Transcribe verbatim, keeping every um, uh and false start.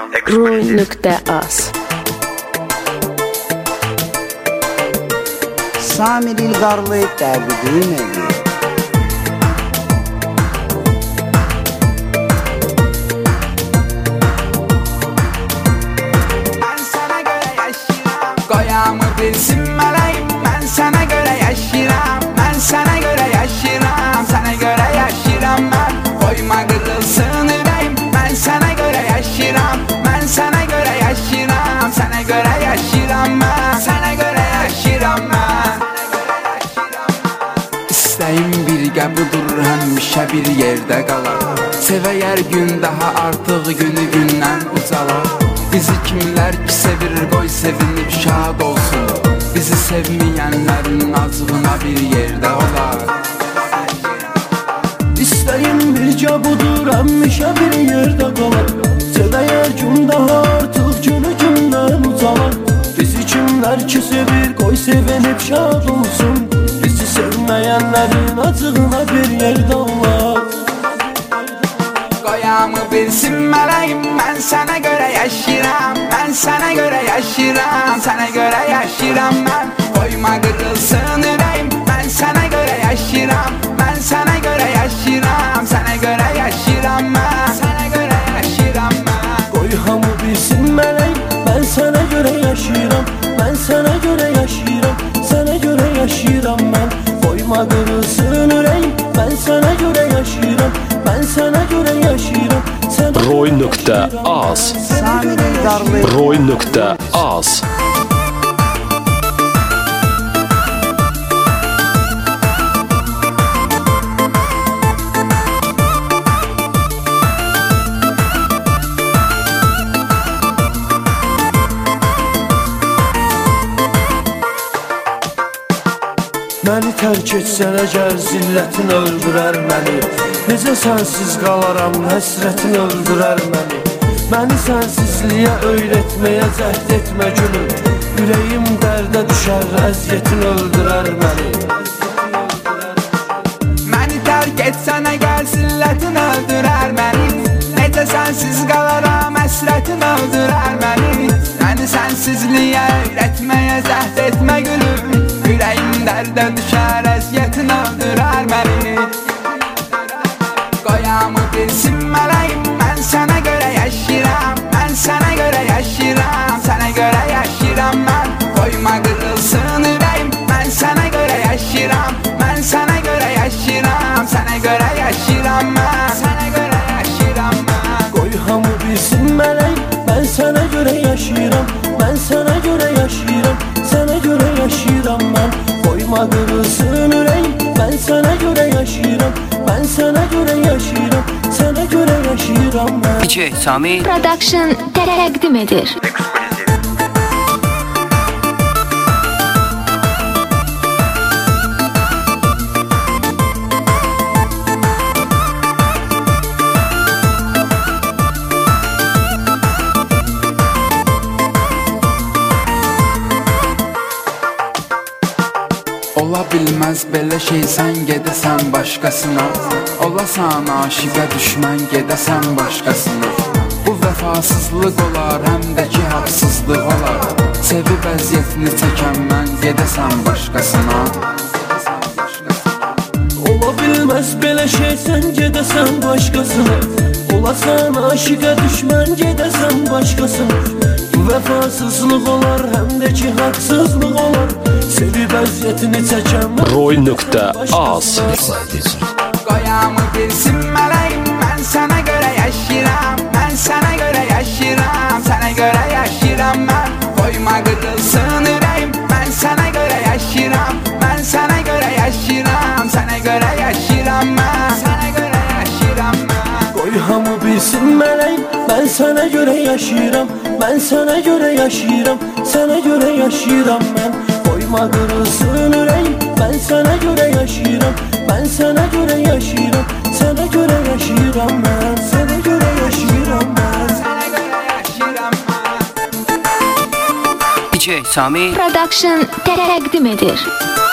Roy.az Samir İlgarlı təqdim edir. Mən sənə görə yaşayıram, qoyamı bilsin mələyim. Mən sənə görə yaşayıram, mən sənə görə yaşayıram, sənə görə yaşayıram mən. Qoyma qırılsın ürəyim, mən sənə görə yaşayıram, mən sənə görə yaşayıram, sənə görə yaşayıram mən, sənə görə yaşayıram mən. İstəyim birgə budur, həmişə bir yerdə qalar. Sevəyər gün daha artıq günü gündən ucalar. Bizi kimlər ki sevir, qoy sevinib şad olsun. Bizi sevməyənlərin acığına bir yerdə olar. İstəyim bircə budur, həmişə bir yerdə qalar. Sevəyər gün daha artıq günü gündən ucalar. Bizi kimlər ki sevir, qoy sevinib şad olsun. Bizi sevməyənlərin acığına bir yerdə olar. Qoyamı bilsin mələyim, mən sənə görə yaşayıram, mən sənə görə yaşayıram, sənə görə yaşayıram mən. Qoyma qırılsın ürəyim, mən sənə görə yaşayıram, mən sənə görə yaşayıram, sənə görə yaşayıram mən, sənə görə yaşayıram mən. Qoy hamı bilsin mələyim, mən sənə görə yaşayıram, mən sənə görə yaşayıram, sənə görə yaşayıram mən. Qoyma qırılsın ürəyim, mən sənə görə yaşayıram, mən sənə görə yaşayıram. Roy.az Samir İlgarlı Roy.az Məni tərk etsən əgər zillətin öldürər məni. Necə sənsiz qalaram, həsrətin öldürər məni. Məni sənsizliyə öyrətməyə cəhd etmə gülüm. Ürəyim dərdə düşər, əziyyətin öldürər məni. Məni tərk etsən əgər zillətin öldürər məni. Necə sənsiz qalaram, həsrətin öldürər məni. Məni sənsizliyə öyrətməyə cəhd etmə gülüm. Ürəyim dərdə düşər, əziyyətin öldürər məni. Qoyamı bilsin mələyim, mən sənə görə yaşayıram, mən sənə görə yaşayıram, sənə görə yaşayıram mən. Qoyma qırılsın ürəyim, mən sənə görə yaşayıram, mən sənə görə yaşayıram, sənə görə yaşayıram mən, sənə görə yaşayıram mən. Qoy hamı bilsin mələyim, mən sənə görə yaşayıram, mən sənə görə yaşayıram, sənə görə yaşayıram mən. Qoyma qırılsın ürəyim, mən sənə görə yaşayıram, mən sənə görə yaşayıram, sənə görə yaşayıram mən. D J Sami Production təqdim edir. Ola bilməz belə şey, sən gedəsən başqasına. Olasan aşiqə düşmən, gedəsən başqasına. Bu vəfasızlıq olar, həm də ki haqsızlıq olar. Sevib əziyyətini çəkən mən, gedəsən başqasına. Ola bilməz belə şey, sən gedəsən başqasına. Olasan aşiqə düşmən, gedəsən başqasına. Bu vəfasızlıq olar, həm də ki haqsızlıq olar. Sevib əziyyətini çəkən mən, Roy.az Qoyamı bilsin mələyim, mən sənə görə yaşayıram, mən sənə görə yaşayıram, sənə görə yaşayıram mən. Qoyma qırılsın ürəyim, mən sənə görə yaşayıram, mən sənə görə yaşayıram, sənə görə yaşayıram mən, sənə görə yaşayıram mən. qoy hamı bilsin mələyim, mən sənə görə yaşayıram, mən sənə görə yaşayıram, sənə görə yaşayıram mən. Qoyma qırılsın ürəyim, mən sənə görə yaşayıram, mən sənə görə yaşayıram, sənə görə yaşayıram mən, sənə görə yaşayıram mən. Sənə görə yaşayıram mən. D J Sami Production təqdim edir.